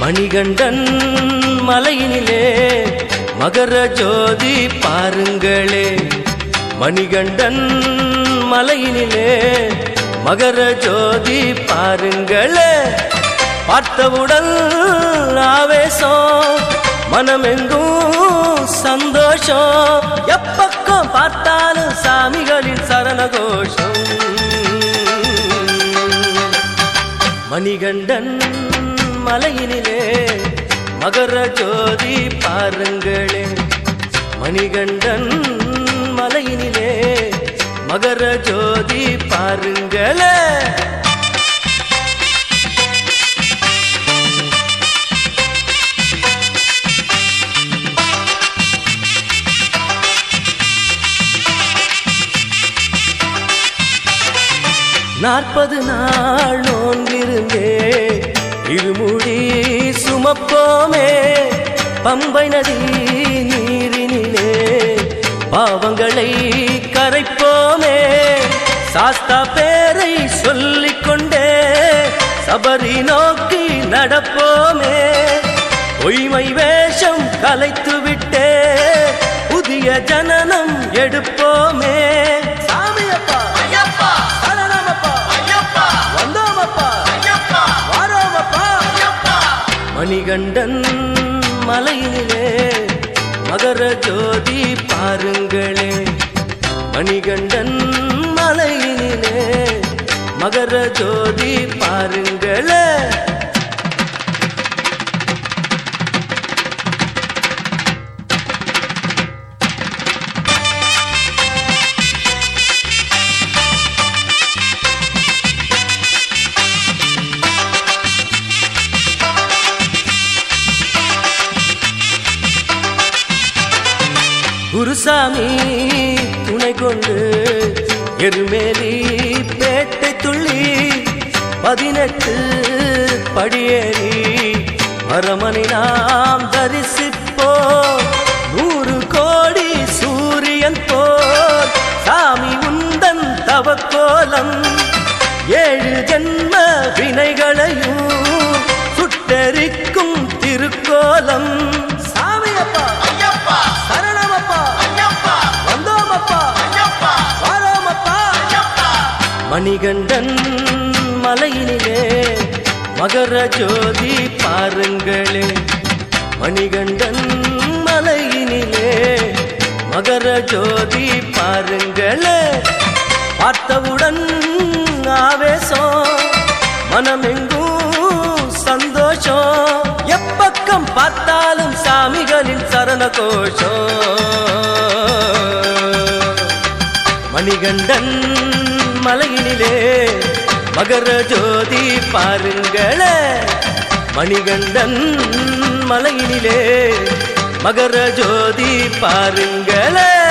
மணிகண்டன் மலையினிலே மகர ஜோதி பாருங்களே. மணிகண்டன் மலையினிலே மகர ஜோதி பாருங்களே. பார்த்தவுடன் ஆவேசம், மனமெங்கும் சந்தோஷம். எப்பக்கம் பார்த்தாலும் சாமிகளின் சரண கோஷம். மணிகண்டன் மலையினிலே மகர ஜோதி பாருங்களே. மணிகண்டன் மலையினிலே மகர ஜோதி பாருங்களே. நாற்பது நாள் நோன்பிருந்தே இருமுடி சுமப்போமே. பம்பை நதி நீரினிலே பாவங்களை கரைப்போமே. சாஸ்தா பேரை சொல்லிக்கொண்டே சபரி நோக்கி நடப்போமே. பொய்மை வேஷம் கலைத்துவிட்டே புதிய ஜனனம் எடுப்போமே. சாமியப்பா ஐயப்பா, சரணமப்பா ஐயப்பா, வந்தோமப்பா ஐயப்பா, வாரோமப்பா ஐயப்பா. மணிகண்டன் மலையினிலே மகர ஜோதி பாருங்களே. மணிகண்டன் மலையினிலே மகர ஜோதி பாருங்களே. குருசாமி துணை கொண்டு எருமேலி பேட்டை துள்ளி 18 படியேறி மரமனை நாம் தரிசிப்போ. 100 கோடி சூரியன் போல் சாமி உந்தன் தவக்கோலம். 7 ஜென்ம வினைகளையும் சுட்டெரிக்கும் திருக்கோலம். சாமியப்பா ஐயப்பா, சரணமப்பா ஐயப்பா, வந்தோமப்பா ஐயப்பா, வாரோமப்பா ஐயப்பா. மணிகண்டன் மலையினிலே மகர ஜோதி பாருங்களே. மணிகண்டன் மலையினிலே மகர ஜோதி பாருங்களே. பார்த்தவுடன் ஆவேசம், மனமெங்கும் சந்தோஷம். எப்பக்கம் பார்த்தாலும் சாமிகளின் சரண கோஷம். மணிகண்டன் மலையினிலே மகர ஜோதி பாருங்களே. மணிகண்டன் மலையினிலே மகர ஜோதி பாருங்களே.